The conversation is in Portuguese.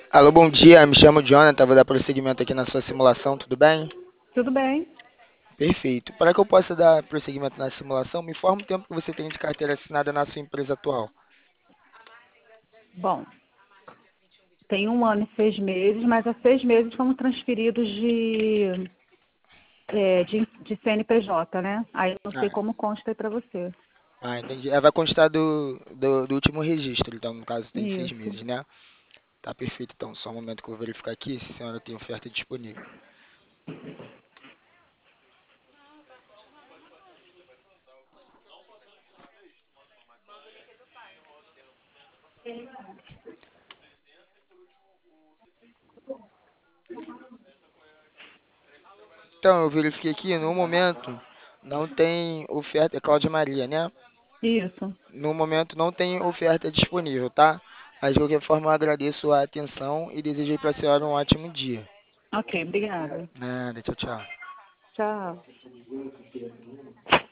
Alô, bom dia. Me chamo Jonathan. Vou dar prosseguimento aqui na sua simulação, tudo bem? Tudo bem? Perfeito. Para que eu possa dar prosseguimento na simulação, me informe o tempo que você tem de carteira assinada na sua empresa atual. Bom, tem 1 ano e 6 meses, mas há 6 meses fomos transferidos de CNPJ, né? Aí eu não sei Ah, como consta aí para você. entendi. Vai constar do último registro, então, no caso, tem seis Isso. meses, né? Tá perfeito, então. Só um momento que eu vou verificar aqui se a senhora tem oferta disponível. Então, eu verifiquei aqui, no momento, não tem oferta. É Cláudia Maria, né? Isso. No momento, não tem oferta disponível, tá? Mas, de qualquer forma, eu agradeço a atenção e desejei para a senhora um ótimo dia. Ok, obrigada. Nada, tchau, tchau. Tchau.